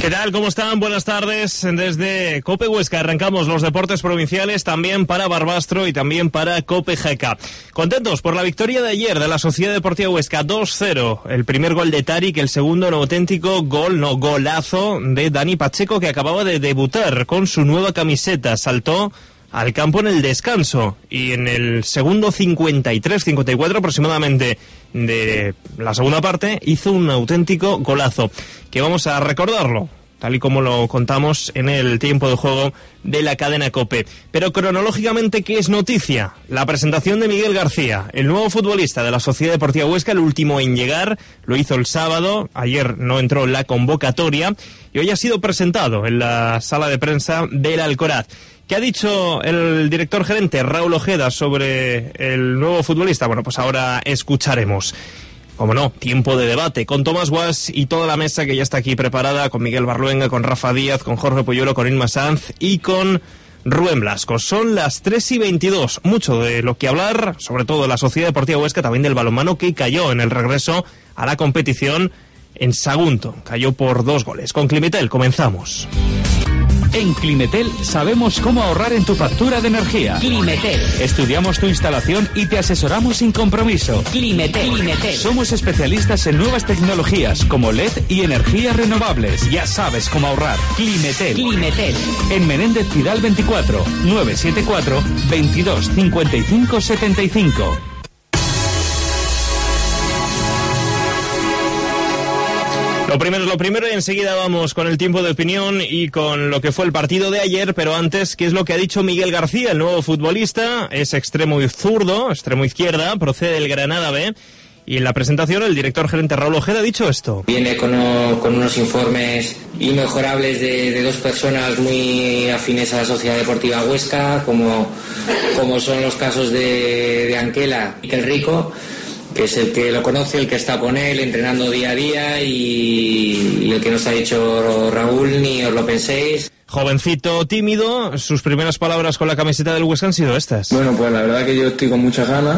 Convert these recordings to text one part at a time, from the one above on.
¿Qué tal? ¿Cómo están? Buenas tardes. Desde COPE Huesca arrancamos los deportes provinciales también para Barbastro y también para COPE Jaca. Contentos por la victoria de ayer de la Sociedad Deportiva Huesca 2-0. El primer gol de Tarik, el segundo un auténtico golazo de Dani Pacheco, que acababa de debutar con su nueva camiseta. Saltó al campo en el descanso y en el segundo 53-54 aproximadamente de la segunda parte hizo un auténtico golazo, que vamos a recordarlo tal y como lo contamos en el tiempo de juego de la cadena COPE. Pero cronológicamente, ¿qué es noticia? La presentación de Miguel García, el nuevo futbolista de la Sociedad Deportiva Huesca, el último en llegar, lo hizo el sábado, ayer no entró en la convocatoria y hoy ha sido presentado en la sala de prensa del Alcoraz. ¿Qué ha dicho el director gerente Raúl Ojeda sobre el nuevo futbolista? Bueno, pues ahora escucharemos. Como no, tiempo de debate con Tomás Guas y toda la mesa que ya está aquí preparada, con Miguel Barluenga, con Rafa Díaz, con Jorge Puyuelo, con Inma Sanz y con Rubén Blasco. Son las 3:22. Mucho de lo que hablar, sobre todo de la Sociedad Deportiva Huesca, también del balonmano, que cayó en el regreso a la competición en Sagunto. Cayó por 2 goles. Con Climetel comenzamos. En Climetel sabemos cómo ahorrar en tu factura de energía. Climetel. Estudiamos tu instalación y te asesoramos sin compromiso. Climetel. Somos especialistas en nuevas tecnologías como LED y energías renovables. Ya sabes cómo ahorrar. Climetel. En Menéndez Pidal 24, 974 22 55 75. Lo primero es lo primero y enseguida vamos con el tiempo de opinión y con lo que fue el partido de ayer, pero antes, ¿qué es lo que ha dicho Miguel García, el nuevo futbolista? Es extremo zurdo, extremo izquierda, procede del Granada B, y en la presentación el director gerente Raúl Ojeda ha dicho esto. Viene con unos informes inmejorables de 2 personas muy afines a la Sociedad Deportiva Huesca, como son los casos de Anquela y Miquel Rico, que es el que lo conoce, el que está con él, entrenando día a día, y el que nos ha dicho Raúl, ni os lo penséis. Jovencito, tímido, sus primeras palabras con la camiseta del Huesca han sido estas. Bueno, pues la verdad que yo estoy con muchas ganas.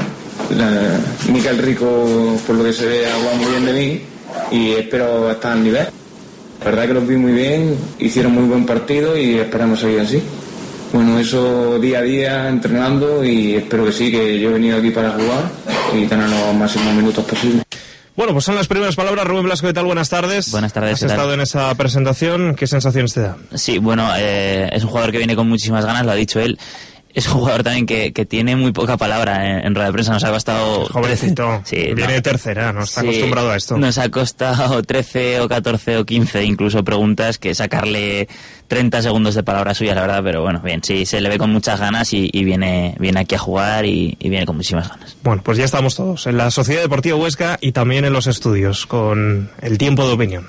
Miquel Rico, por lo que se ve, habla muy bien de mí y espero estar al nivel. La verdad que los vi muy bien, hicieron muy buen partido y esperamos seguir así. Bueno, eso día a día, entrenando, y espero que sí, que yo he venido aquí para jugar y tener los máximos minutos posibles. Bueno, pues son las primeras palabras. Rubén Blasco, ¿qué tal? Buenas tardes. Buenas tardes. Has estado en esa presentación, ¿qué sensaciones te da? Sí, bueno, es un jugador que viene con muchísimas ganas, lo ha dicho él. Es un jugador también que tiene muy poca palabra en rueda de prensa. Nos ha costado... Jovencito, sí, viene de tercera, no está acostumbrado a esto. Nos ha costado 13 o 14 o 15 incluso preguntas, que sacarle 30 segundos de palabra suya, la verdad, pero bueno, bien, sí, se le ve con muchas ganas y viene aquí a jugar y viene con muchísimas ganas. Bueno, pues ya estamos todos en la Sociedad Deportiva Huesca y también en los estudios con el tiempo de opinión.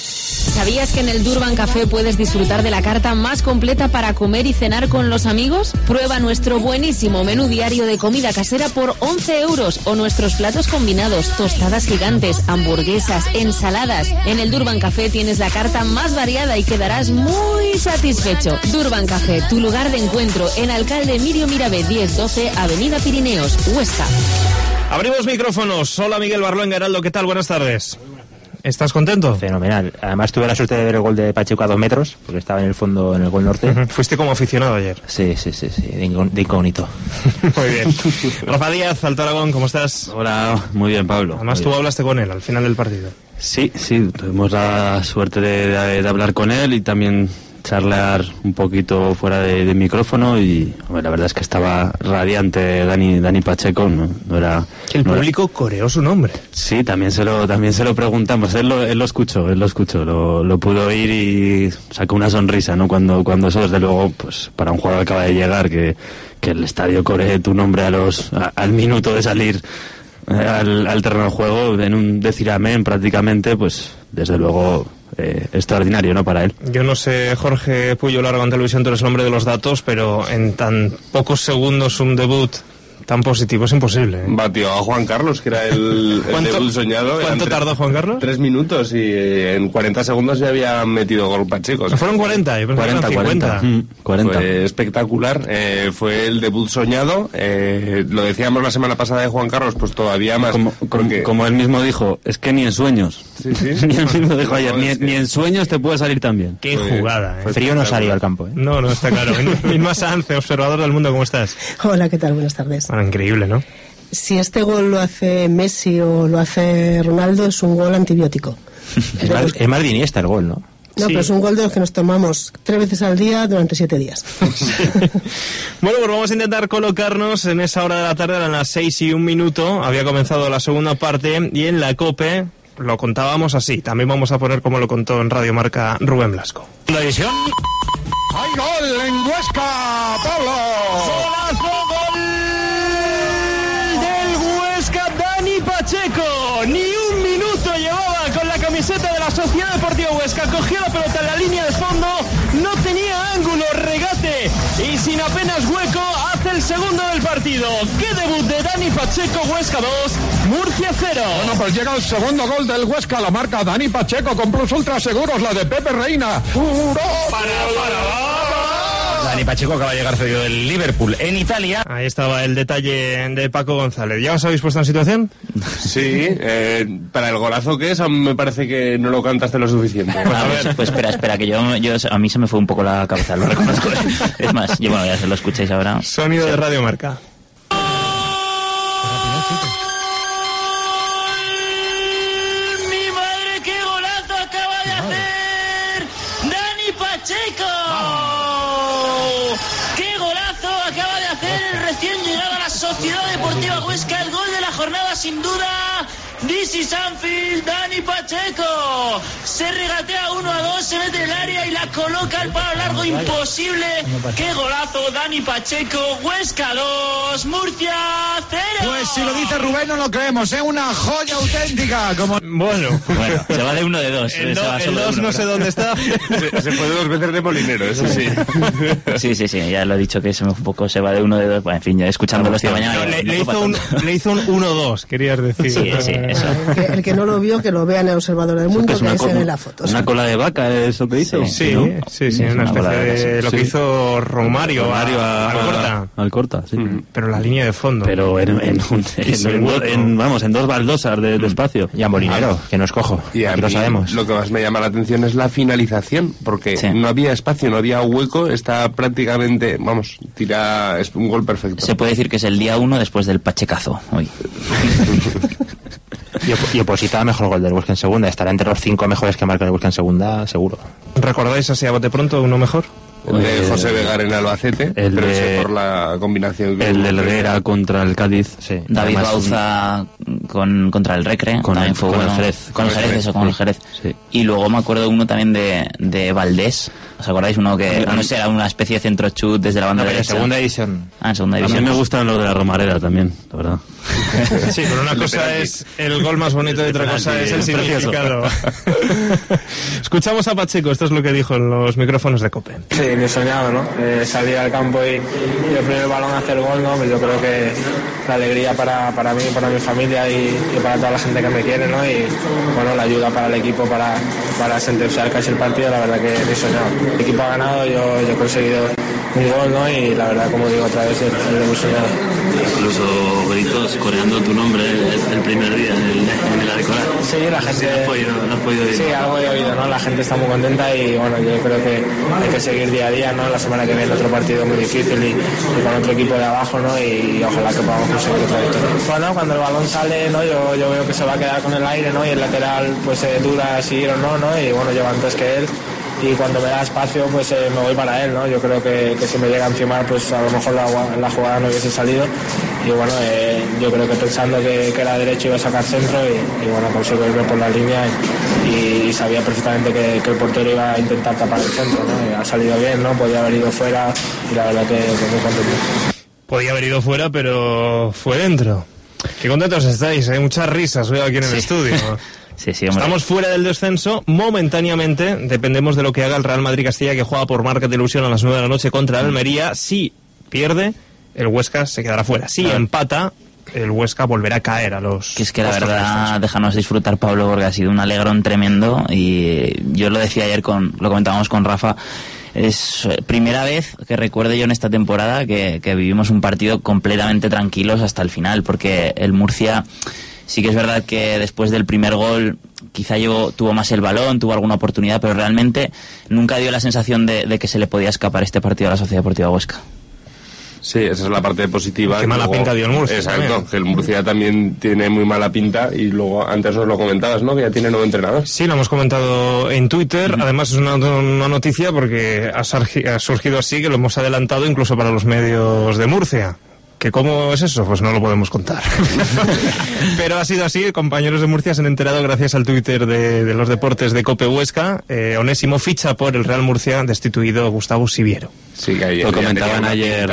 ¿Sabías que en el Durban Café puedes disfrutar de la carta más completa para comer y cenar con los amigos? Prueba nuestro buenísimo menú diario de comida casera por 11 euros o nuestros platos combinados, tostadas gigantes, hamburguesas, ensaladas. En el Durban Café tienes la carta más variada y quedarás muy satisfecho. Durban Café, tu lugar de encuentro en Alcalde Mirio Mirabe 1012, Avenida Pirineos, Huesca. Abrimos micrófonos. Hola, Miguel Barluenga, Heraldo, ¿qué tal? Buenas tardes. ¿Estás contento? Fenomenal. Además tuve la suerte de ver el gol de Pacheco a 2 metros, porque estaba en el fondo, en el gol norte. Fuiste como aficionado ayer. Sí, de incógnito. Muy bien. Rafa Díaz, Alto Aragón, ¿cómo estás? Hola, muy bien, Pablo. Además tú hablaste con él al final del partido. Sí, tuvimos la suerte de hablar con él y también charlar un poquito fuera de micrófono, y bueno, la verdad es que estaba radiante Dani Pacheco, no era... El público coreó su nombre. Sí, también se lo preguntamos, él lo escuchó, lo pudo oír y sacó una sonrisa, ¿no? Cuando eso, desde luego, pues para un jugador que acaba de llegar, que el estadio coree tu nombre al minuto de salir al terreno de juego, en un decir amén prácticamente, pues desde luego extraordinario, ¿no?, para él. Yo no sé, Jorge Puyuelo, Aragón Televisión, tú eres el hombre de los datos, pero en tan pocos segundos un debut tan positivo es imposible. Batió a Juan Carlos, que era el debut soñado. ¿Cuánto tardó Juan Carlos? 3 minutos y en 40 segundos ya había metido gol Pacheco. Fueron 40, yo pensaba que eran 50. 40. Fue espectacular. Fue el debut soñado. Lo decíamos la semana pasada de Juan Carlos, pues todavía más. Como él mismo dijo, es que ni en sueños. Sí, sí. Ni él mismo dijo ayer, ni en sueños te puede salir tan bien. Qué jugada, El frío no salió al campo, ¿eh? No, está claro. Inma Sanz, observador del mundo, ¿cómo estás? Hola, ¿qué tal? Buenas tardes. Bueno, increíble, ¿no? Si este gol lo hace Messi o lo hace Ronaldo, es un gol antibiótico. Es más de Iniesta el gol, ¿no? No, Sí. pero es un gol de los que nos tomamos 3 veces al día durante 7 días. Bueno, pues vamos a intentar colocarnos en esa hora de la tarde, eran las 6:01. Había comenzado la segunda parte y en la COPE lo contábamos así. También vamos a poner como lo contó en Radio Marca Rubén Blasco. La edición. ¡Hay gol en Huesca, Pablo! ¡Golazo, gol del Huesca, Dani Pacheco! Ni un minuto llevaba con la camiseta de la Sociedad Deportiva Huesca. Cogió la pelota en la línea de fondo, no tenía ángulo, regate y sin apenas hueco hace el segundo del partido. ¡Qué debut de Dani Pacheco! Huesca 2, Murcia 0. Bueno, pues llega el segundo gol del Huesca, la marca Dani Pacheco con Plus Ultra Seguros, la de Pepe Reina. Dani Pacheco acaba de llegar cedido del Liverpool en Italia. Ahí estaba el detalle de Paco González. ¿Ya os habéis puesto en situación? Sí, para el golazo que es, a mí me parece que no lo cantaste lo suficiente. Pues espera, que yo a mí se me fue un poco la cabeza, lo reconozco. Es más, bueno, ya se lo escucháis ahora. Sonido de Radio Marca. ¡Mi madre, qué golazo acaba de hacer Dani Pacheco! ¡Qué golazo acaba de hacer el recién llegado a la Sociedad Deportiva Huesca! El gol de la jornada, sin duda. This is Anfield, Dani Pacheco. Se regatea 1-2, se mete en el área y la coloca al palo largo, imposible. ¡Qué golazo, Dani Pacheco! Huesca 2, Murcia 0. Pues si lo dice Rubén no lo creemos, es una joya auténtica. Bueno, se va de 1 de 2. El 2 no sé dónde está. Se fue 2 veces de molinero, eso sí. Sí, ya lo he dicho que se me fue un poco, se va de 1 de 2. Bueno, en fin, ya escuchándolo esta mañana. Le hizo un 1-2, querías decir. Sí, eso. El que no lo vio, que lo vea en el Observador del Mundo, que se ve la foto. Una cola de vaca, ¿eso que hizo? Sí, ¿no? sí, una especie de lo que hizo Romario al Corta, sí. Pero la línea de fondo. Pero en 2 baldosas de espacio. Y a Molinero, que no es cojo. Y a aquí lo mí sabemos. Lo que más me llama la atención es la finalización, porque no había espacio, no había hueco, está prácticamente, es un gol perfecto. Se puede decir que es el día 1 después del pachecazo hoy. Y Oposita, mejor gol del Huesca en segunda. Estará entre los 5 mejores que marca el Huesca en segunda, seguro. ¿Recordáis así a bote pronto uno mejor? El de José Vegar en Albacete, pero ese por la combinación. El del Helguera contra el Cádiz. Sí. David Bauza contra el Recre. También fue con bueno. el Jerez. Con el Jerez, con el Jerez. Sí. Y luego me acuerdo uno también de Valdés. ¿Os acordáis? Uno que no sé, era una especie de centro chut desde la banda derecha. Segunda división. En segunda A división. mí me gustan los de la Romareda también, la verdad. Sí, pero una cosa es el gol más bonito y otra cosa es el significado. Escuchamos a Pacheco, esto es lo que dijo en los micrófonos de COPE. Sí, me he soñado, ¿no? Salir al campo y el primer balón hacer gol, ¿no? Pues yo creo que la alegría para mí, para mi familia y para toda la gente que me quiere, ¿no? Y bueno, la ayuda para el equipo para sentenciar casi el partido, la verdad que he soñado. El equipo ha ganado, yo he conseguido un gol, ¿no? Y la verdad, como digo otra vez, he soñado. Incluso gritos coreando tu nombre el primer día en el Adecorar. Sí, la gente... ¿No has podido oír? Sí, algo he oído, ¿no? La gente está muy contenta y bueno, yo creo que hay que seguir día a día, ¿no? La semana que viene otro partido muy difícil y con otro equipo de abajo, ¿no? Y ojalá que podamos conseguir otra victoria. Bueno, cuando el balón sale, ¿no? Yo veo que se va a quedar con el aire, ¿no? Y el lateral pues duda si ir o no, ¿no? Y bueno, lleva antes que él. Y cuando me da espacio pues me voy para él, ¿no? Yo creo que si me llega a encimar pues a lo mejor la jugada no hubiese salido y bueno, yo creo que pensando que era derecho iba a sacar centro y bueno, consigo irme por la línea y sabía perfectamente que el portero iba a intentar tapar el centro, ¿no? Y ha salido bien, ¿no? Podía haber ido fuera y la verdad que muy contento. Podía haber ido fuera, pero fue dentro. Qué contentos estáis, hay muchas risas veo aquí en el estudio. Sí, hombre. Estamos fuera del descenso momentáneamente, dependemos de lo que haga el Real Madrid Castilla, que juega por marca de ilusión a las 9 de la noche contra el Almería. Si pierde, el Huesca se quedará fuera. Si empata, el Huesca volverá a caer a los... Que es que la verdad, déjanos disfrutar, Pablo, porque ha sido un alegrón tremendo, y yo lo decía ayer, lo comentábamos con Rafa, es primera vez que recuerde yo en esta temporada que vivimos un partido completamente tranquilos hasta el final, porque el Murcia sí que es verdad que después del primer gol quizá tuvo más el balón, tuvo alguna oportunidad, pero realmente nunca dio la sensación de que se le podía escapar este partido a la Sociedad Deportiva Huesca. Sí, esa es la parte positiva. Qué mala pinta dio el Murcia. Exacto, también. que el Murcia también tiene muy mala pinta, y luego antes nos lo comentabas, ¿no? Que ya tiene nuevo entrenador. Sí, lo hemos comentado en Twitter. Además es una noticia porque ha surgido así, que lo hemos adelantado incluso para los medios de Murcia. ¿Que cómo es eso? Pues no lo podemos contar. Pero ha sido así, compañeros de Murcia se han enterado gracias al Twitter de los deportes de COPE Huesca. Onésimo ficha por el Real Murcia, destituido Gustavo Siviero. Sí, que ayer, lo comentaban ayer,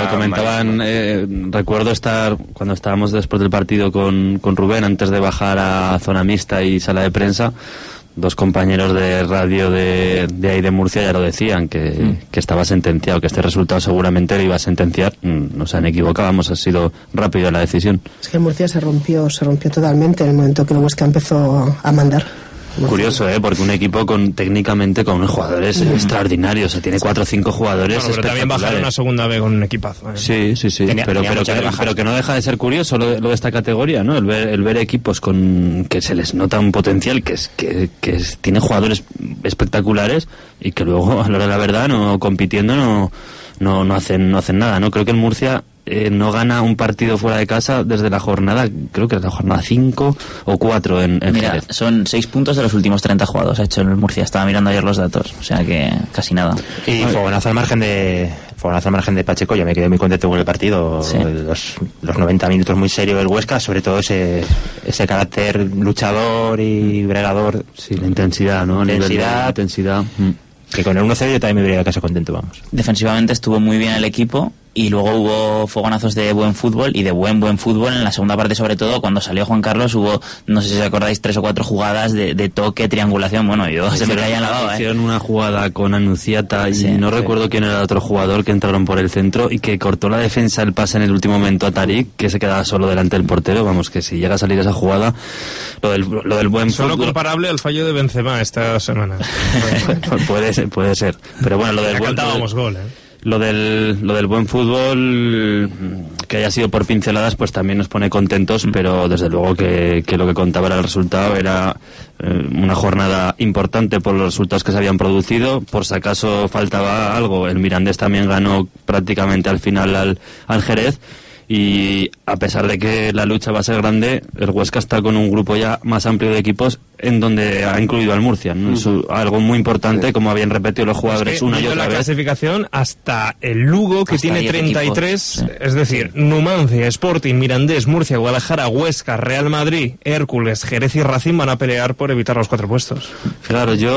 recuerdo estar, cuando estábamos después del partido con Rubén, antes de bajar a zona mixta y sala de prensa, dos compañeros de radio de ahí de Murcia ya lo decían, que estaba sentenciado, que este resultado seguramente lo iba a sentenciar. No se han equivocado, ha sido rápido la decisión. Es que Murcia se rompió totalmente en el momento que el Huesca empezó a mandar. Curioso, porque un equipo técnicamente con unos jugadores extraordinarios, o sea, tiene 4 o 5 jugadores espectaculares. Pero también bajaron una segunda vez con un equipazo. Sí, pero que no deja de ser curioso lo de esta categoría, ¿no? El ver equipos que se les nota un potencial, que tiene jugadores espectaculares, y que luego, a la hora de la verdad, compitiendo no hacen nada, ¿no? Creo que el Murcia no gana un partido fuera de casa desde la jornada, creo que es la jornada 5 o 4 en Mira, Jerez. son 6 puntos de los últimos 30 jugados ha hecho el Murcia, estaba mirando ayer los datos, o sea que casi nada. Y fogonazo al margen de Pacheco, yo me quedé muy contento con el partido. Sí. Los 90 minutos muy serio del Huesca, sobre todo ese carácter luchador y bregador. Sí, la intensidad, ¿no? Intensidad. Que con el 1-0 yo también me hubiera ido a casa contento, vamos. Defensivamente estuvo muy bien el equipo, y luego hubo fogonazos de buen fútbol, y de buen fútbol en la segunda parte, sobre todo cuando salió Juan Carlos. Hubo, no sé si os acordáis, 3 o 4 jugadas de toque, triangulación. Bueno, se me caía en la baba. Hicieron una jugada con Anunciata y no recuerdo quién era el otro jugador, que entraron por el centro y que cortó la defensa el pase en el último momento a Tarik, que se quedaba solo delante del portero. Vamos, que si llega a salir esa jugada, lo del buen solo fútbol... comparable al fallo de Benzema esta semana. puede ser. Pero bueno, lo del gol, Lo del buen fútbol, que haya sido por pinceladas, pues también nos pone contentos, pero desde luego que lo que contaba era el resultado. Era una jornada importante por los resultados que se habían producido. Por si acaso faltaba algo, el Mirandés también ganó prácticamente al final al Jerez. Y a pesar de que la lucha va a ser grande, el Huesca está con un grupo ya más amplio de equipos, en donde ha incluido al Murcia, ¿no? Es algo muy importante, como habían repetido los jugadores una y otra la vez. Clasificación hasta el Lugo, que tiene 33, equipos. Es decir, Numancia, Sporting, Mirandés, Murcia, Guadalajara, Huesca, Real Madrid, Hércules, Jerez y Racing van a pelear por evitar los 4 puestos. Claro, yo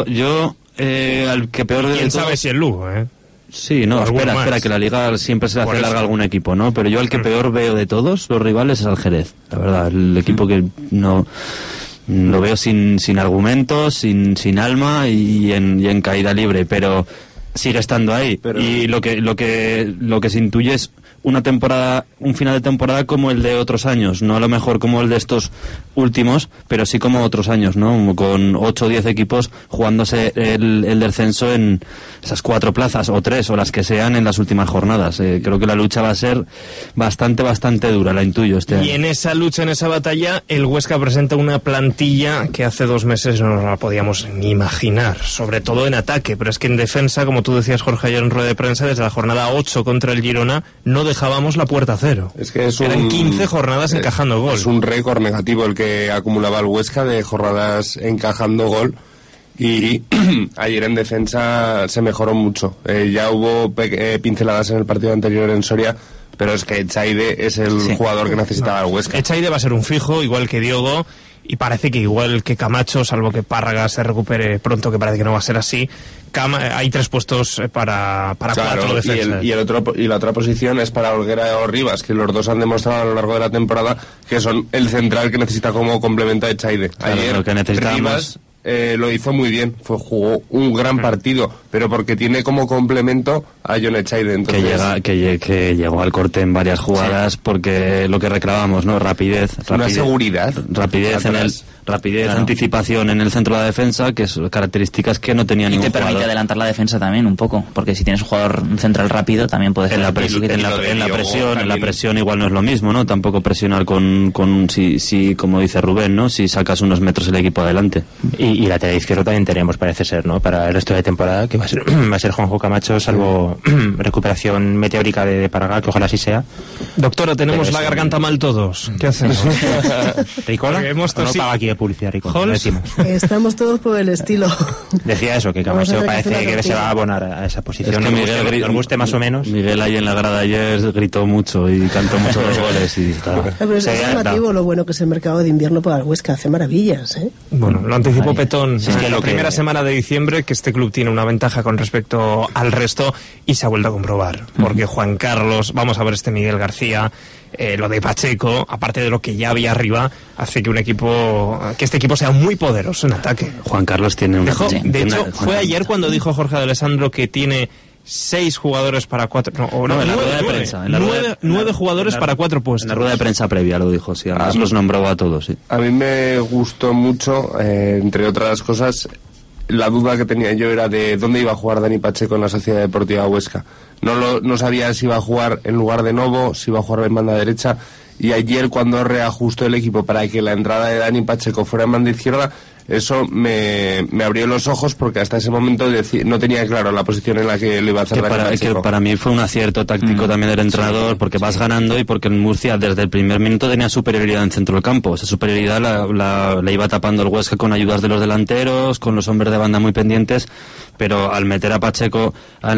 al que peor de ¿Quién sabe si el Lugo, Sí, no, espera, que la Liga siempre se le hace larga a algún equipo, ¿no? Pero yo al que peor veo de todos los rivales es al Jerez, la verdad. El equipo que no lo veo sin argumentos, sin alma y en caída libre, pero sigue estando ahí. Y lo que se intuye es un final de temporada como el de otros años, no a lo mejor como el de estos últimos, pero sí como otros años, ¿no? Con 8 o 10 equipos jugándose el descenso en esas 4 plazas, o 3, o las que sean, en las últimas jornadas. Creo que la lucha va a ser bastante dura, la intuyo este año. Y en esa lucha, en esa batalla, el Huesca presenta una plantilla que hace 2 meses no nos la podíamos ni imaginar, sobre todo en ataque, pero es que en defensa, como tú decías, Jorge, ayer en rueda de prensa, desde la jornada 8 contra el Girona, no dejábamos la puerta a cero. Es que eran 15 jornadas encajando gol. Es un récord negativo el que acumulaba el Huesca de jornadas encajando gol, y ayer en defensa se mejoró mucho. Ya hubo pinceladas en el partido anterior en Soria, pero es que Echaide es el jugador que necesitaba el Huesca. Echaide va a ser un fijo, igual que Diogo, y parece que igual que Camacho, salvo que Párraga se recupere pronto, que parece que no va a ser así, hay 3 puestos para 4 defensas. Y la otra posición es para Olguera o Rivas, que los dos han demostrado a lo largo de la temporada que son el central que necesita como complemento a Echaide. Claro, ayer lo que necesitamos... Rivas lo hizo muy bien, jugó un gran partido, pero porque tiene como complemento a John Echaide. Entonces... Que llegó al corte en varias jugadas, porque lo que reclamamos, ¿no? Rapidez, una seguridad. Rapidez, anticipación en el centro de la defensa, que son características que no tenía ningún jugador. Y te permite adelantar la defensa también un poco, porque si tienes un jugador central rápido también puedes... En la presión igual no es lo mismo, ¿no? Tampoco presionar con si como dice Rubén, ¿no? Si sacas unos metros el equipo adelante. Y lateral izquierdo también tenemos, parece ser, ¿no? Para el resto de temporada, que va a ser Juanjo Camacho, salvo recuperación meteórica de Paragá, que ojalá así sea. Doctora, tenemos la garganta mal todos. ¿Qué hacemos? ¿Ricola? No paga aquí de publicidad, Ricola. No decimos. Estamos todos por el estilo. Decía eso, que Camacho parece que se va a abonar a esa posición. Es que nos guste más o menos. Miguel ahí en la grada ayer gritó mucho y cantó muchos los goles. Y pero es llamativo lo bueno que es el mercado de invierno para el Huesca, hace maravillas, ¿eh? Bueno, lo anticipó Petón en la primera semana de diciembre, que este club tiene una ventaja con respecto al resto, y se ha vuelto a comprobar, porque Juan Carlos, vamos a ver este Miguel García, lo de Pacheco, aparte de lo que ya había arriba, hace que este equipo sea muy poderoso en ataque. Juan Carlos tiene una... De hecho, fue ayer cuando dijo Jorge de Alessandro que tiene 6 jugadores para 4... en la rueda de prensa. 9 jugadores para 4 puestos. En la rueda de prensa previa lo dijo, sí. Además los nombró a todos, sí. A mí me gustó mucho, entre otras cosas, la duda que tenía yo era de dónde iba a jugar Dani Pacheco en la Sociedad Deportiva Huesca. No sabía si iba a jugar en lugar de Novo, si iba a jugar en banda derecha, y ayer cuando reajustó el equipo para que la entrada de Dani Pacheco fuera en banda izquierda, eso me abrió los ojos, porque hasta ese momento no tenía claro la posición en la que lo iba a hacer Dani Pacheco. Que para mí fue un acierto táctico también del entrenador, porque vas ganando y porque en Murcia desde el primer minuto tenía superioridad en centro del campo. Esa superioridad la iba tapando el Huesca con ayudas de los delanteros, con los hombres de banda muy pendientes, pero al meter a Pacheco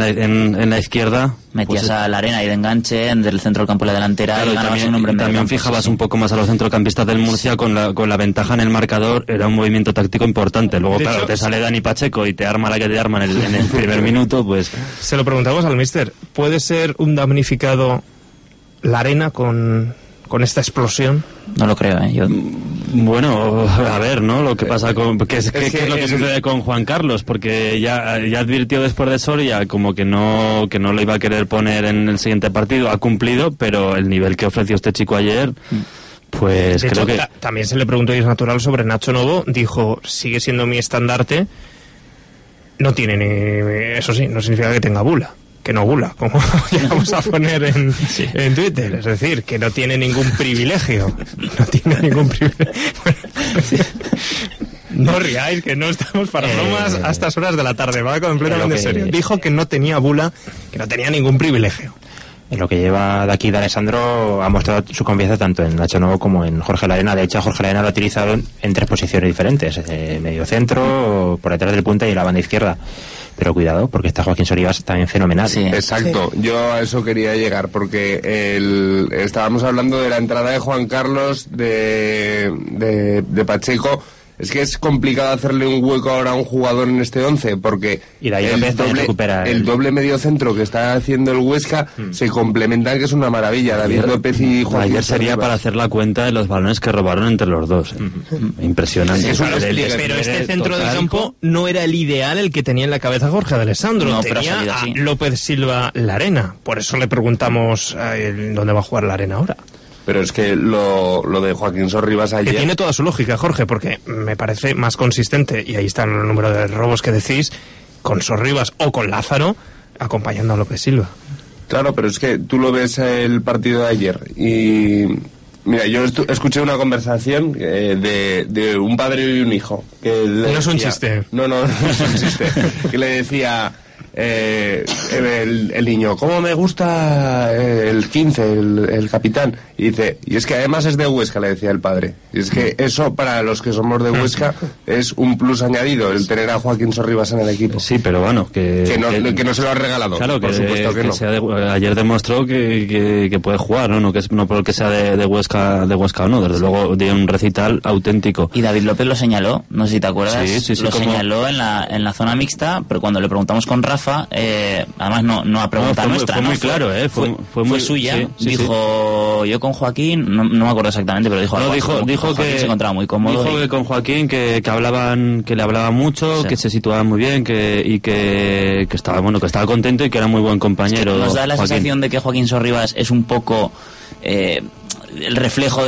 en la izquierda... Metías a la arena y de enganche del centro del campo y la delantera, claro, y ganabas un hombre en también campo, fijabas un poco más a los centrocampistas del Murcia con la ventaja en el marcador. Era un movimiento táctico importante. Luego, claro, te sale Dani Pacheco y te arma la que te arma en el primer minuto, pues... Se lo preguntamos al míster. ¿Puede ser un damnificado la arena con esta explosión? No lo creo, ¿eh? Bueno, a ver, ¿no? Lo que pasa ¿qué es lo que sucede con Juan Carlos? Porque ya advirtió después de Soria como que no lo iba a querer poner en el siguiente partido. Ha cumplido, pero el nivel que ofreció este chico ayer... Pues de creo hecho, que... también se le preguntó y es natural sobre Nacho Novo. Dijo, sigue siendo mi estandarte. No tiene ni... Eso sí, no significa que tenga bula. Que no gula, como ya vamos a poner en Twitter. Es decir, que no tiene ningún privilegio. No tiene ningún privilegio. No riáis, que no estamos para bromas a estas horas de la tarde. Va completamente serio. Dijo que no tenía bula, que no tenía ningún privilegio. En lo que lleva de aquí de Alessandro ha mostrado su confianza tanto en Nacho Novo como en Jorge Larena. De hecho, Jorge Larena lo ha utilizado en 3 posiciones diferentes: medio centro, por detrás del punta y la banda izquierda. Pero cuidado, porque está Joaquín Sorivas también fenomenal. Sí. Exacto, sí. Yo a eso quería llegar, porque estábamos hablando de la entrada de Juan Carlos, de Pacheco. Es que es complicado hacerle un hueco ahora a un jugador en este 11, porque el doble medio centro que está haciendo el Huesca se complementan, que es una maravilla. David López y Joaquín. Ayer sería para hacer la cuenta de los balones que robaron entre los dos. Impresionante. Pero este centro de campo no era el ideal el que tenía en la cabeza Jorge de Alessandro. No, tenía a López Silva Larena. Por eso le preguntamos dónde va a jugar Larena ahora. Pero es que lo de Joaquín Sorribas ayer... Que tiene toda su lógica, Jorge, porque me parece más consistente, y ahí está el número de robos que decís, con Sorribas o con Lázaro, acompañando a López Silva. Claro, pero es que tú lo ves el partido de ayer, y... Mira, yo escuché una conversación de un padre y un hijo. Que le decía, no es un chiste. No es un chiste. Que le decía... el niño, ¿cómo me gusta el 15, el capitán? Y dice, y es que además es de Huesca, le decía el padre. Y es que eso, para los que somos de Huesca, es un plus añadido, el tener a Joaquín Sorribas en el equipo. Sí, pero bueno, que no se lo ha regalado. Claro, por supuesto que no. Ayer demostró que puede jugar, ¿no? No porque sea de Huesca o no, desde luego dio un recital auténtico. Y David López lo señaló, no sé si te acuerdas, sí, lo señaló en la zona mixta, pero cuando le preguntamos con Rafa, Rafa, además no a pregunta nuestra, fue muy claro, fue suya, dijo yo con Joaquín, no me acuerdo exactamente, pero dijo que se encontraba muy cómodo. Dijo que con Joaquín que le hablaban mucho, que se situaban muy bien, que estaba contento y que era muy buen compañero. Nos da la sensación de que Joaquín Sorribas es un poco el reflejo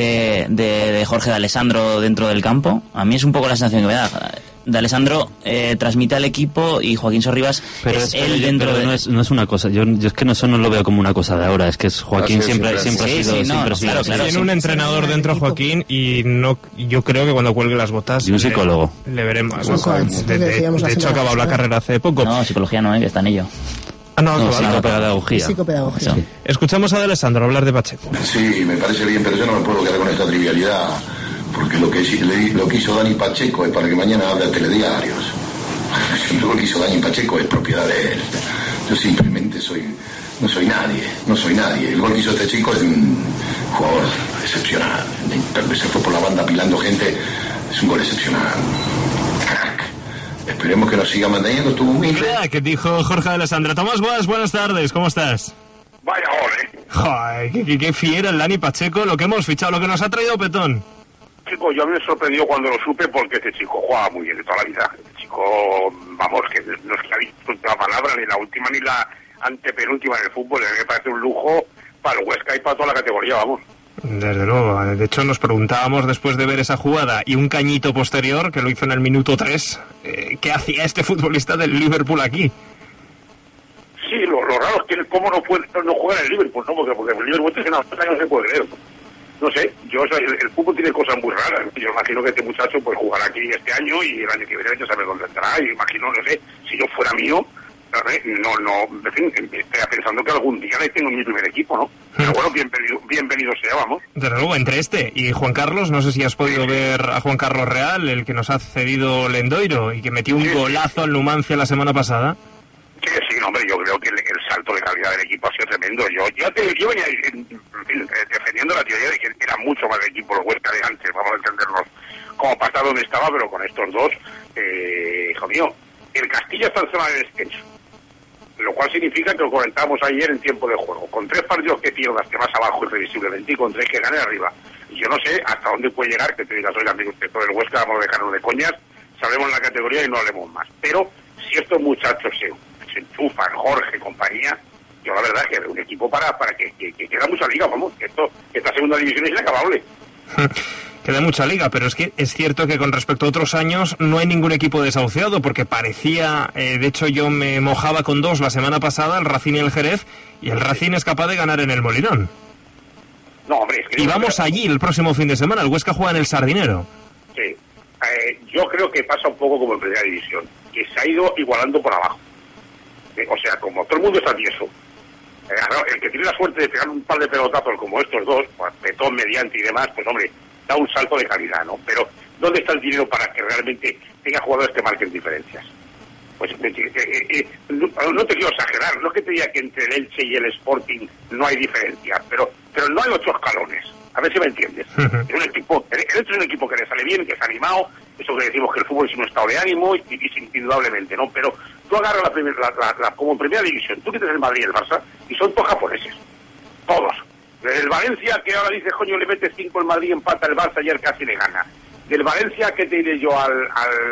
de Jorge D'Alessandro dentro del campo. A mí es un poco la sensación que me da. D'Alessandro transmite al equipo y Joaquín Sorribas es él dentro de... No es una cosa, yo es que eso no lo veo como una cosa de ahora, es que Joaquín siempre ha sido... Claro. Tiene un entrenador dentro, Joaquín, y yo creo que cuando cuelgue las botas... Y un psicólogo. Le veremos. De hecho, ha acabado la carrera hace poco. No, psicología no, que está en ello. Psicopedagogía. Psicopedagogía. Sí. Escuchamos a D'Alessandro hablar de Pacheco. Sí, me parece bien, pero yo no me puedo quedar con esta trivialidad, porque lo que hizo Dani Pacheco es para que mañana hable a telediarios. Lo que hizo Dani Pacheco es propiedad de él. Yo simplemente no soy nadie. El gol que hizo este chico es un jugador excepcional. Se fue por la banda apilando gente, es un gol excepcional. Esperemos que nos siga manteniendo, estuvo muy bien. Que dijo Jorge D'Alessandro. Tomás Guas, buenas tardes, ¿cómo estás? Vaya gol, Joder, qué fiera el Dani Pacheco, lo que hemos fichado, lo que nos ha traído Petón. Chico, yo me sorprendió cuando lo supe porque este chico juega muy bien de toda la vida. Este chico, vamos, que no es que ha visto la palabra, ni la última ni la antepenúltima en el fútbol. Me parece un lujo para el Huesca y para toda la categoría, vamos. Desde luego, de hecho nos preguntábamos después de ver esa jugada y un cañito posterior que lo hizo en el minuto 3, ¿qué hacía este futbolista del Liverpool aquí? Sí, lo raro es que cómo no juega en el Liverpool, ¿no? Porque el Liverpool tiene una cosa que no se puede creer. No sé, el fútbol tiene cosas muy raras. Yo imagino que este muchacho pues jugará aquí este año y el año que viene ya sabe dónde estará. Y imagino, no sé, si yo fuera mío, en fin, estaría pensando que algún día le tengo en mi primer equipo, ¿no? Pero bueno, bienvenido sea, vamos. Desde luego, entre este y Juan Carlos, no sé si has podido ver a Juan Carlos Real, el que nos ha cedido Lendoiro y que metió un golazo al Numancia la semana pasada. Sí, hombre, yo creo que el salto de calidad del equipo ha sido tremendo. Yo venía defendiendo la teoría de que era mucho más el equipo el Huesca de antes, vamos a entendernos como pasar donde estaba, pero con estos dos, hijo mío, el Castilla está en zona de descenso, lo cual significa que lo comentábamos ayer en tiempo de juego, con 3 partidos que pierdas que vas abajo irrevisiblemente y con 3 que ganes arriba. Y yo no sé hasta dónde puede llegar que te digas, oiga, amigo, usted todo el Huesca, vamos a dejarnos de coñas, sabemos la categoría y no hablemos más. Pero si estos muchachos se enchufan, Jorge, compañía, yo la verdad es que es un equipo para que queda mucha liga, vamos, que esta segunda división es inacabable. Queda mucha liga, pero es que es cierto que con respecto a otros años no hay ningún equipo desahuciado, porque parecía, de hecho yo me mojaba con 2 la semana pasada, el Racing y el Jerez, y el Racing es capaz de ganar en el Molinón. No, hombre, es que... Y vamos allí el próximo fin de semana, el Huesca juega en el Sardinero. Sí, yo creo que pasa un poco como en Primera División, que se ha ido igualando por abajo. O sea, como todo el mundo está tieso, el que tiene la suerte de pegar un par de pelotazos como estos dos, pues, Petón, Mediante y demás, pues hombre, da un salto de calidad, ¿no? Pero ¿dónde está el dinero para que realmente tenga jugadores que marquen diferencias? Pues no te quiero exagerar, no es que te diga que entre el Elche y el Sporting no hay diferencia, pero no hay 8 escalones, a ver si me entiendes. Es un equipo, el Elche es un equipo que le sale bien, que es animado, eso que decimos que el fútbol es un estado de ánimo, y indudablemente, ¿no? Pero tú agarras como en Primera División, tú quitas el Madrid y el Barça, y son todos japoneses, todos. Del Valencia, que ahora dice, coño, le mete 5 el Madrid, empata el Barça, ayer casi le gana. Del Valencia, que te diré yo, a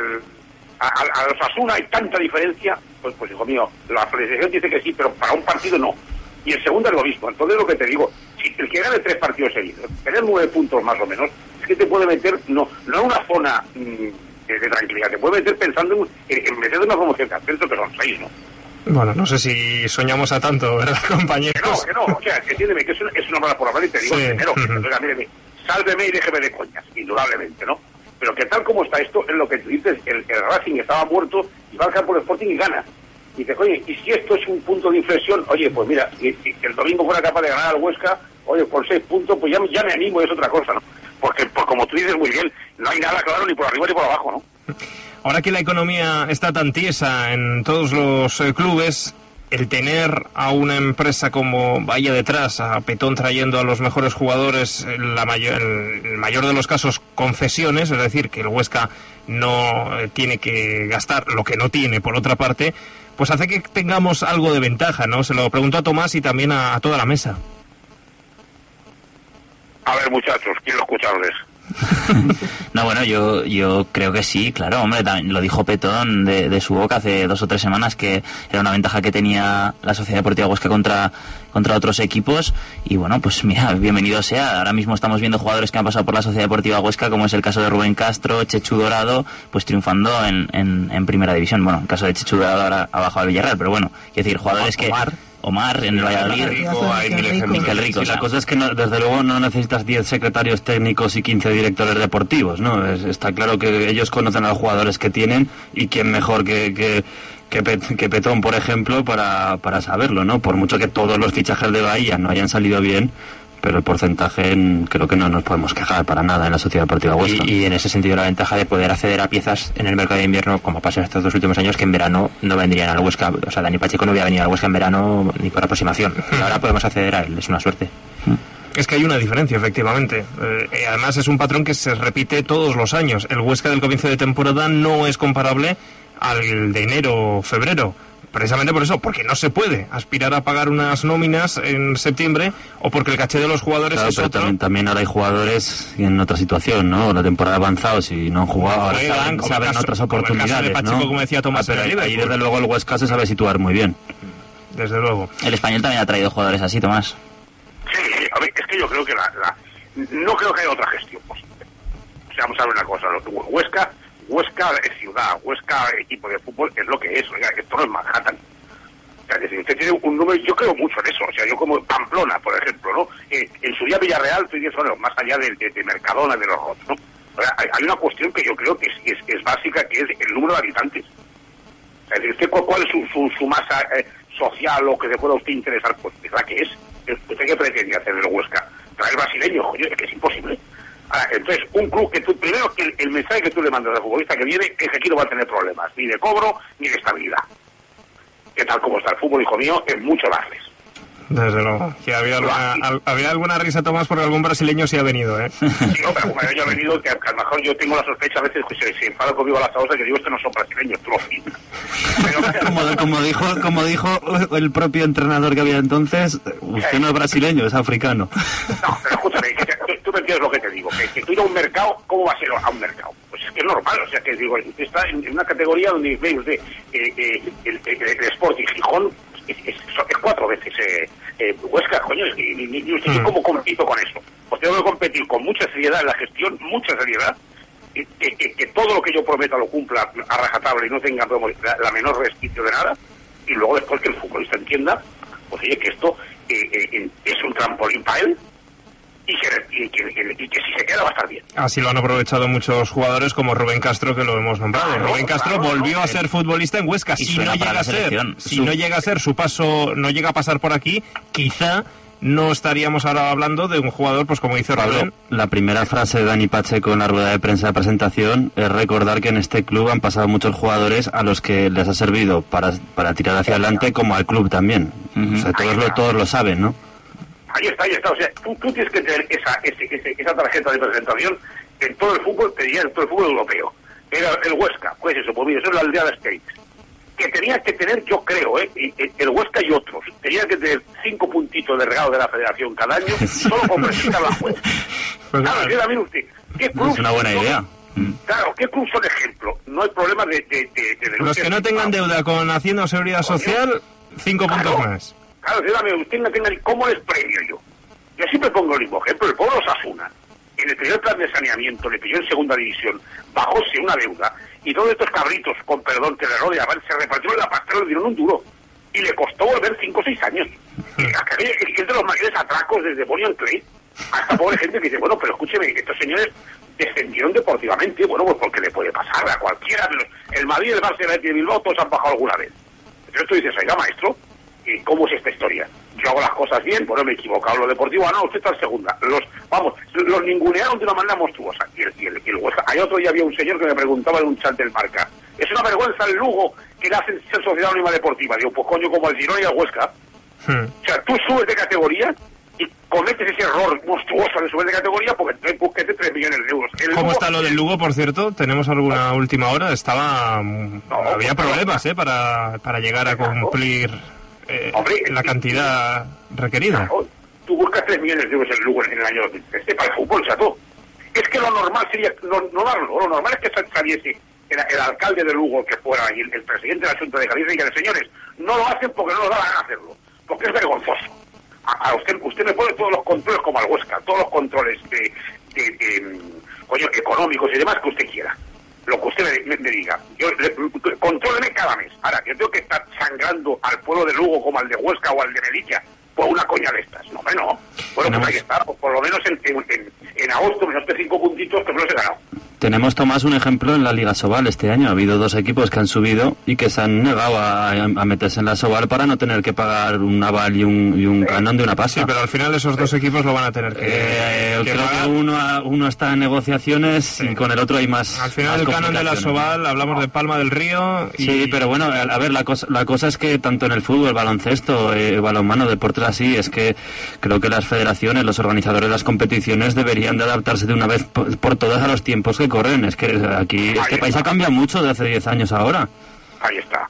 los Osasuna hay tanta diferencia, pues hijo mío, la federación dice que sí, pero para un partido no. Y el segundo es lo mismo. Entonces lo que te digo, si el que gane 3 partidos seguidos, tener 9 puntos más o menos, es que te puede meter, no en una zona de tranquilidad, te puede meter pensando en meter una promoción de ascenso, que son 6, ¿no? Bueno, no sé si soñamos a tanto, ¿verdad, compañeros? Que no, o sea, entiéndeme, que es una mala palabra y te digo primero, entonces, míreme, sálveme y déjeme de coñas, indudablemente, ¿no? Pero que tal como está esto, es lo que tú dices, el Racing estaba muerto y va a ganar por el Sporting y gana. Y dices, oye, y si esto es un punto de inflexión, oye, pues mira, si el domingo fuera capaz de ganar al Huesca, oye, por 6 puntos, pues ya me animo, es otra cosa, ¿no? Porque, pues como tú dices muy bien, no hay nada claro ni por arriba ni por abajo, ¿no? Ahora que la economía está tan tiesa en todos los clubes, el tener a una empresa como vaya detrás, a Petón trayendo a los mejores jugadores, el mayor de los casos concesiones, es decir, que el Huesca no tiene que gastar lo que no tiene por otra parte, pues hace que tengamos algo de ventaja, ¿no? Se lo pregunto a Tomás y también a toda la mesa. A ver, muchachos, quiero escucharles. No, bueno, yo creo que sí, claro, hombre, también lo dijo Petón de su boca hace 2 o 3 semanas, que era una ventaja que tenía la Sociedad Deportiva Huesca contra otros equipos, y bueno, pues mira, bienvenido sea. Ahora mismo estamos viendo jugadores que han pasado por la Sociedad Deportiva Huesca, como es el caso de Rubén Castro, Chechu Dorado, pues triunfando en Primera División. Bueno, el caso de Chechu Dorado ahora ha bajado al Villarreal, pero bueno, quiero decir, jugadores que... Omar en el Valladolid, Miquel Rico. La cosa es que desde luego no necesitas 10 secretarios técnicos y 15 directores deportivos, ¿no? Está claro que ellos conocen a los jugadores que tienen, y quién mejor que Petón, por ejemplo, para saberlo, ¿no? Por mucho que todos los fichajes de Bahía no hayan salido bien, pero el porcentaje creo que no nos podemos quejar para nada en la Sociedad Deportiva Huesca. Y en ese sentido la ventaja de poder acceder a piezas en el mercado de invierno, como pasa en estos 2 últimos años, que en verano no vendrían al Huesca. O sea, Dani Pacheco no hubiera venido al Huesca en verano ni por aproximación. Y ahora podemos acceder a él, es una suerte. Es que hay una diferencia, efectivamente. Además es un patrón que se repite todos los años. El Huesca del comienzo de temporada no es comparable al de enero o febrero. Precisamente por eso, porque no se puede aspirar a pagar unas nóminas en septiembre, o porque el caché de los jugadores es otro. También ahora hay jugadores en otra situación, ¿no? La temporada ha avanzado, si no han jugado, ahora saben otras oportunidades, como el caso de Pacheco, ¿no? como decía Tomás, pero ahí desde luego el Huesca se sabe situar muy bien. Desde luego. El Español también ha traído jugadores así, Tomás. Sí, a ver, es que yo creo que no creo que haya otra gestión posible. O sea, vamos a ver una cosa, Huesca es ciudad, Huesca equipo de fútbol es lo que es, oiga, esto no es Manhattan. O sea, es decir, usted tiene un número, yo creo mucho en eso, o sea, yo como Pamplona, por ejemplo, ¿no? En su día Villarreal, más allá de Mercadona, de los otros, ¿no? O sea, hay una cuestión que yo creo que es básica, que es el número de habitantes. O sea, es decir, ¿usted cuál es su masa social o que se pueda a usted interesar? Pues es la que es. ¿Usted qué pretende hacer en el Huesca? ¿Traer brasileños? Coño, es que es imposible. Ahora, entonces, un club que tú, primero, que el mensaje que tú le mandas al futbolista que viene es que aquí no va a tener problemas, ni de cobro, ni de estabilidad. Que tal como está el fútbol, hijo mío, es mucho darles. Desde luego. Que había alguna risa, Tomás, porque algún brasileño sí ha venido, ¿eh? Sí, no, pero como yo he venido, que a lo mejor yo tengo la sospecha a veces que se enfada conmigo a la sausa, que digo, estos no son brasileños, tú los pintas. Como dijo el propio entrenador que había entonces, usted no es brasileño, es africano. No, pero escúchame, tú me entiendes lo que te digo, que tú ir a un mercado, ¿cómo va a ser a un mercado? Pues es que es normal, o sea, que digo, usted está en una categoría donde ve usted el Sporting Gijón es 4 veces Huesca, coño, y usted cómo compito con eso. Pues tengo que competir con mucha seriedad en la gestión, mucha seriedad, que todo lo que yo prometa lo cumpla a rajatabla y no tenga la menor resquicio de nada, y luego después que el futbolista entienda, pues oye, que esto es un trampolín para él, y que si se queda va a estar bien. Así lo han aprovechado muchos jugadores como Rubén Castro, que lo hemos nombrado. Rubén Castro volvió a ser futbolista en Huesca. Si no llega a ser su paso, no llega a pasar por aquí, quizá no estaríamos ahora hablando de un jugador, pues como dice Rubén. La primera frase de Dani Pacheco en la rueda de prensa de presentación es recordar que en este club han pasado muchos jugadores a los que les ha servido para tirar hacia adelante, como al club también. O sea, todos lo saben, ¿no? Ahí está, o sea, tú tienes que tener esa tarjeta de presentación en todo el fútbol, te diría en todo el fútbol europeo. Era el Huesca, pues eso, pues mira, eso es la aldea de States. Que tenía que tener, yo creo, el Huesca y otros, tenía que tener 5 puntitos de regalo de la federación cada año, solo con presentar la jueza. Claro, yo también usted, ¿qué club? Es una buena idea. Claro, ¿qué club son ejemplo? No hay problema de los que no tengan deuda con Hacienda o Seguridad Social, 5 puntos más. Claro, dígame, usted no tenga ni cómo les premio yo. Yo siempre pongo el mismo ejemplo, el pueblo Osasuna. En el primer plan de saneamiento le pilló en segunda división, bajóse una deuda, y todos estos cabritos, con perdón, que le rodeaban, se repartieron la pasta y le dieron un duro. Y le costó volver 5 o 6 años. Es de los mayores atracos desde Bonnie and Clyde hasta pobre gente que dice, bueno, pero escúcheme, estos señores descendieron deportivamente, bueno, pues porque le puede pasar a cualquiera. El Madrid, el Barcelona y el Bilbao todos han bajado alguna vez. Entonces tú dices, oiga, maestro, ¿cómo es esta historia? Yo hago las cosas bien, bueno, me he equivocado en lo deportivo, no, usted está en segunda. Los ningunearon de una manera monstruosa. Y el Huesca. Hay otro día había un señor que me preguntaba en un chat del Marca, Es una vergüenza el Lugo que le hacen ser sociedad anónima deportiva. Digo, pues coño, como el Girona y el Huesca. O sea, tú subes de categoría y cometes ese error monstruoso de subir de categoría porque te busques 3 millones de euros. ¿Cómo está lo del Lugo, por cierto? ¿Tenemos alguna última hora? Había problemas, para llegar a cumplir la cantidad requerida. Claro, tú buscas 3 millones de euros en el Lugo en el año 2013 para el fútbol, chato. Es que lo normal sería no darlo. Lo normal es que saliese el alcalde de Lugo, que fuera y el presidente de la Junta de Galicia, y que señores, no lo hacen porque no nos da la gana hacerlo, porque es vergonzoso. A usted me pone todos los controles como al Huesca, todos los controles económicos y demás que usted quiera. Lo que usted me diga. Contróleme cada mes. Ahora, yo tengo que estar sangrando al pueblo de Lugo como al de Huesca o al de Melilla por una coña de estas. No, bueno. Bueno, pues ahí está. Por lo menos en agosto, menos de 5 puntitos, que me los he ganado. Tenemos, Tomás, un ejemplo en la Liga Sobal este año. Ha habido 2 equipos que han subido y que se han negado a meterse en la Sobal para no tener que pagar un aval y un canon de una pasta. Sí, pero al final esos 2 equipos lo van a tener que creo pagar. que uno está en negociaciones y con el otro hay más. Al final el canon de la Sobal, hablamos de Palma del Río. Sí, pero bueno, a ver, la cosa es que tanto en el fútbol, baloncesto, balonmano, deportes así, es que creo que las federaciones, los organizadores de las competiciones deberían de adaptarse de una vez por todas a los tiempos que corren. Es que aquí este país ha cambiado mucho de hace 10 años ahora. Ahí está.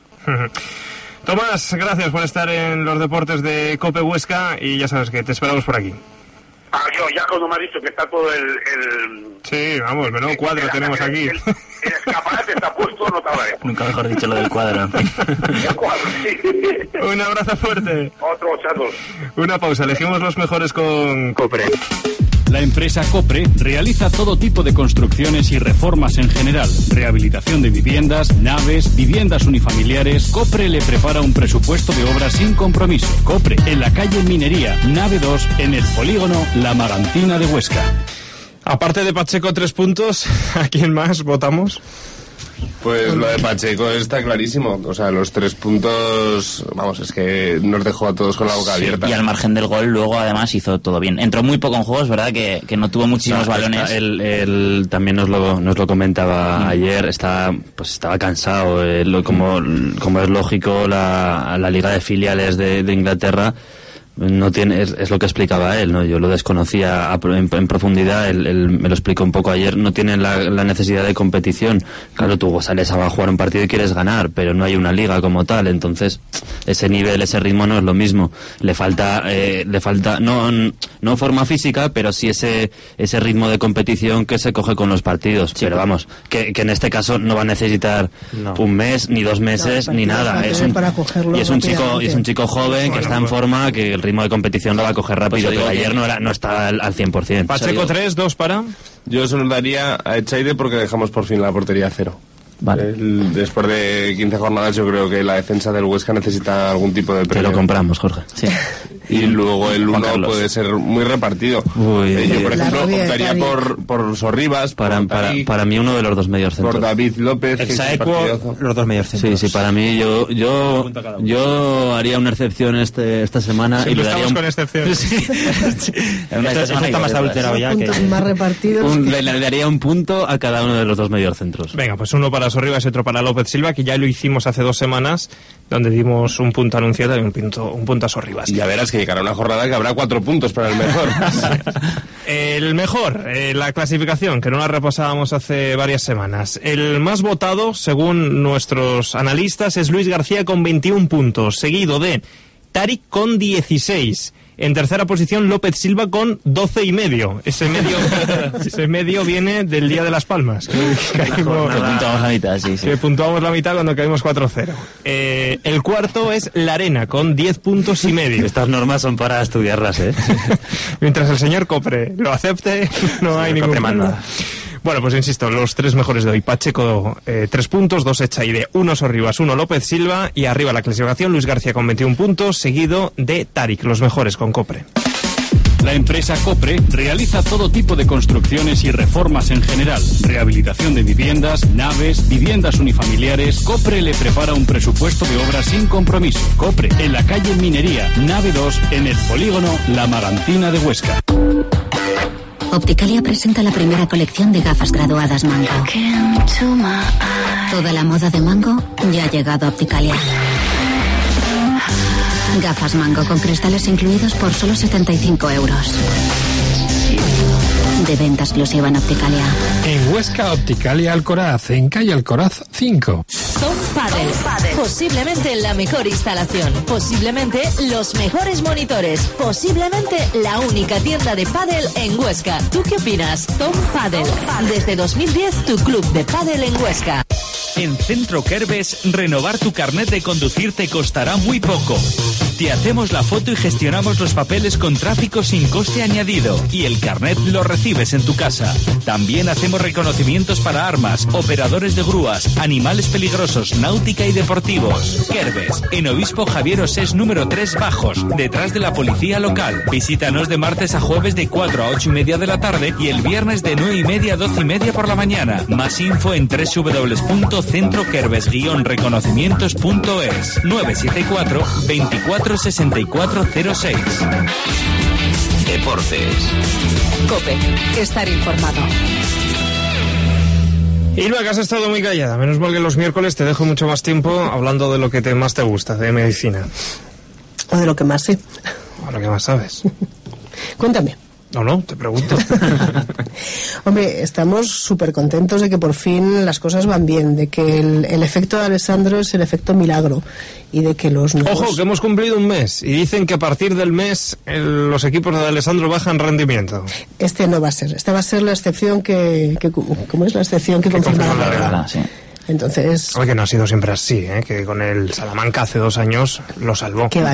Tomás, gracias por estar en los deportes de COPE Huesca y ya sabes que te esperamos por aquí. Yo ya cuando me has dicho que está todo el Sí, vamos, menudo cuadro tenemos aquí. El escaparate está puesto, no tardaremos. Nunca mejor dicho lo del cuadro. El cuadro, sí. Un abrazo fuerte. Otro, chatos. Una pausa, elegimos los mejores con Copre. La empresa Copre realiza todo tipo de construcciones y reformas en general. Rehabilitación de viviendas, naves, viviendas unifamiliares. Copre le prepara un presupuesto de obras sin compromiso. Copre, en la calle Minería, nave 2, en el polígono La Magantina de Huesca. Aparte de Pacheco 3 puntos, ¿a quién más votamos? Pues lo de Pacheco está clarísimo. O sea, los 3 puntos, vamos, es que nos dejó a todos con la boca abierta. Y al margen del gol, luego además hizo todo bien. Entró muy poco en juegos, ¿verdad? Que no tuvo muchísimos balones. Él también nos lo comentaba ayer, estaba cansado. Como es lógico, la liga de filiales de Inglaterra no tiene, es lo que explicaba él, ¿no? Yo lo desconocía en profundidad, él me lo explicó un poco ayer, no tienen la necesidad de competición. Claro, tú sales a jugar un partido y quieres ganar, pero no hay una liga como tal, entonces ese nivel, ese ritmo no es lo mismo. Le falta no forma física, pero sí ese ritmo de competición que se coge con los partidos. Sí, pero vamos, que en este caso no va a necesitar un mes, ni 2 meses, ni nada. Es un chico joven que está en forma, que el ritmo de competición lo va a coger rápido, pero ayer no está al 100%. Pacheco 3, 2 para. Yo se lo daría a Echaide porque dejamos por fin la portería a 0. Vale. Después de 15 jornadas yo creo que la defensa del Huesca necesita algún tipo de premio. Te lo compramos, Jorge. Sí. Y luego el 1 puede ser muy repartido. Yo, por ejemplo, optaría por Sorribas. Para mí uno de los 2 medios centros. Por David López. Exaequo, los 2 medios centros. Sí, para mí yo haría una excepción esta semana. Sí, y le daría con excepciones. Esto está más adulterado ya. Más repartidos. Le daría un punto a cada uno de los 2 medios centros. Venga, pues uno para Sorribas y otro para López Silva, que ya lo hicimos hace 2 semanas, donde dimos un punto anunciado y un punto a Sorribas. Ya verás que llegará una jornada que habrá 4 puntos para el mejor. El mejor, la clasificación, que no la repasábamos hace varias semanas. El más votado, según nuestros analistas, es Luis García con 21 puntos, seguido de Tarik con 16. En tercera posición, López Silva con 12,5. Ese medio viene del Día de las Palmas. Que puntuamos la mitad, sí. Que puntuamos la mitad cuando caímos 4-0. El cuarto es La Arena, con 10 puntos y medio. Estas normas son para estudiarlas, ¿eh? Mientras el señor Copre lo acepte, no hay ningún problema. Bueno, pues insisto, los 3 mejores de hoy. Pacheco, 3 puntos, 2 Echaide, 1 Sorribas, 1 López Silva, y arriba la clasificación, Luis García con 21 puntos, seguido de Tarik, los mejores con Copre. La empresa Copre realiza todo tipo de construcciones y reformas en general. Rehabilitación de viviendas, naves, viviendas unifamiliares. Copre le prepara un presupuesto de obras sin compromiso. Copre, en la calle Minería, nave 2, en el polígono La Magantina de Huesca. Opticalia presenta la primera colección de gafas graduadas Mango. Toda la moda de Mango ya ha llegado a Opticalia. Gafas Mango con cristales incluidos por solo 75 euros. De venta exclusiva en Opticalia. En Huesca, Opticalia Alcoraz, en calle Alcoraz 5. Tom Padel. Posiblemente la mejor instalación. Posiblemente los mejores monitores. Posiblemente la única tienda de pádel en Huesca. ¿Tú qué opinas? Tom Padel. Desde 2010, tu club de pádel en Huesca. En Centro Kerbes, renovar tu carnet de conducir te costará muy poco. Te hacemos la foto y gestionamos los papeles con tráfico sin coste añadido. Y el carnet lo recibes en tu casa. También hacemos reconocimientos para armas, operadores de grúas, animales peligrosos, náutica y deportivos. Kerbes, en Obispo Javier Osés número 3 Bajos, detrás de la policía local. Visítanos de martes a jueves de 4 a 8 y media de la tarde y el viernes de 9 y media a 12 y media por la mañana. Más info en www.centrokerbes-reconocimientos.es 974 24 6406. Deportes. COPE. Estar informado. Ilva, que has estado muy callada. Menos mal que los miércoles te dejo mucho más tiempo hablando de lo que más te gusta, de medicina. O de lo que más sé. O lo que más sabes. Cuéntame. No, te pregunto. Hombre, estamos súper contentos de que por fin las cosas van bien, de que el efecto de Alessandro es el efecto milagro y de que los nuevos... Ojo, que hemos cumplido un mes y dicen que a partir del mes los equipos de Alessandro bajan rendimiento. Este no va a ser, esta va a ser la excepción ¿cómo es la excepción que confirma la regla? Sí. Entonces... Oye, que no ha sido siempre así, que con el Salamanca hace 2 años lo salvó. Que va,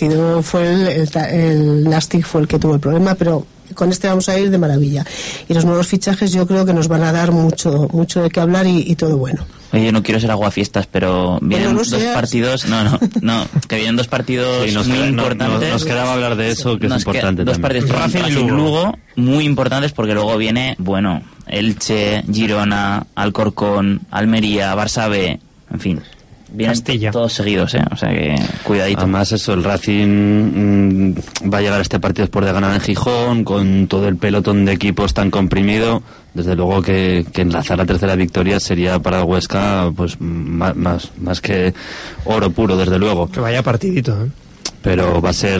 fue el Nastic fue el que tuvo el problema, pero con este vamos a ir de maravilla. Y los nuevos fichajes yo creo que nos van a dar mucho de qué hablar y todo bueno. Oye, no quiero ser aguafiestas, pero vienen dos partidos... No, que vienen 2 partidos muy importantes. Nos quedaba hablar de eso, que es importante dos partidos, Racing y Lugo, muy importantes, porque luego viene, Elche, Girona, Alcorcón, Almería, Barça B, en fin... Vienen todos seguidos, o sea que cuidadito. Además eso, el Racing va a llegar a este partido después de ganar en Gijón, con todo el pelotón de equipos tan comprimido. Desde luego que enlazar la tercera victoria sería para el Huesca pues más que oro puro, desde luego. Que vaya partidito, Pero va a ser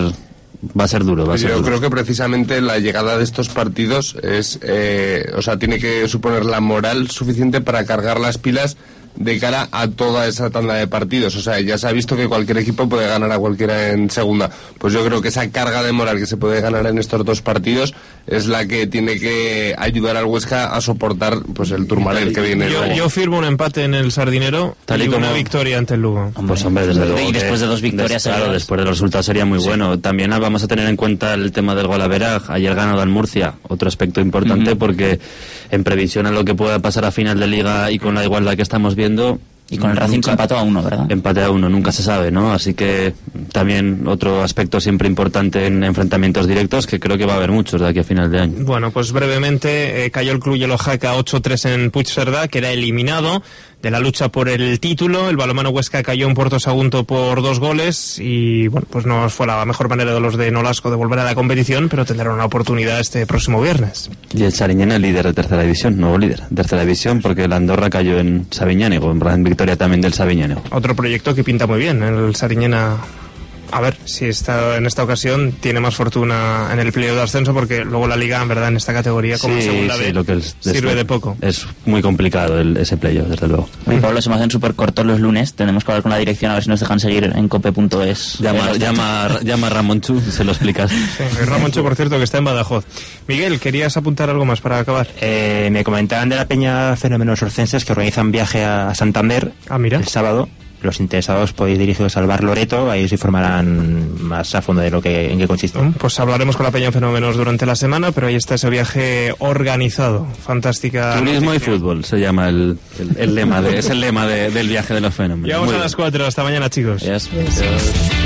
duro. Yo creo que precisamente la llegada de estos partidos es, tiene que suponer la moral suficiente para cargar las pilas de cara a toda esa tanda de partidos. O sea, ya se ha visto que cualquier equipo puede ganar a cualquiera en segunda. Pues yo creo que esa carga de moral que se puede ganar en estos 2 partidos es la que tiene que ayudar al Huesca a soportar pues el turmalén que viene. Yo firmo un empate en el Sardinero y una victoria ante el Lugo. Pues hombre, desde luego. Y después de 2 victorias... Claro, después de los resultados sería muy bueno. También vamos a tener en cuenta el tema del golaveraje. Ayer ganó al Murcia, otro aspecto importante, porque en previsión a lo que pueda pasar a final de Liga y con la igualdad que estamos viendo... Y con el Racing empató a 1, ¿verdad? Empate a 1, nunca se sabe, ¿no? Así que también otro aspecto siempre importante en enfrentamientos directos, que creo que va a haber muchos de aquí a final de año. Bueno, pues brevemente cayó el Club Yellojaca 8-3 en Puigcerdá, que era eliminado de la lucha por el título. El balonmano Huesca cayó en Puerto Sagunto por 2 goles y pues no fue la mejor manera de los de Nolasco de volver a la competición, pero tendrán una oportunidad este próximo viernes. Y el Sariñena, líder de tercera división, nuevo líder de tercera división, porque el Andorra cayó en Sabiñánigo, en victoria también del Sabiñánigo. Otro proyecto que pinta muy bien, el Sariñena. A ver si en esta ocasión tiene más fortuna en el playoff de ascenso, porque luego la Liga, en verdad, en esta categoría como segunda B, sirve de poco. Es muy complicado ese playoff, desde luego. Y Pablo, se me hacen súper cortos los lunes. Tenemos que hablar con la dirección a ver si nos dejan seguir en cope.es. Llama a Ramonchu, se lo explicas. Sí, Ramonchu, por cierto, que está en Badajoz. Miguel, ¿querías apuntar algo más para acabar? Me comentaban de la Peña Fenómenos Orcenses que organizan viaje a Santander el sábado. Los interesados podéis dirigiros al bar Loreto, ahí os informarán más a fondo de en qué consiste. Pues hablaremos con la Peña Fenómenos durante la semana, pero ahí está ese viaje organizado. Fantástica. Turismo y fútbol se llama el lema, es el lema del viaje de los fenómenos. Llegamos a las 4, hasta mañana, chicos. Yes.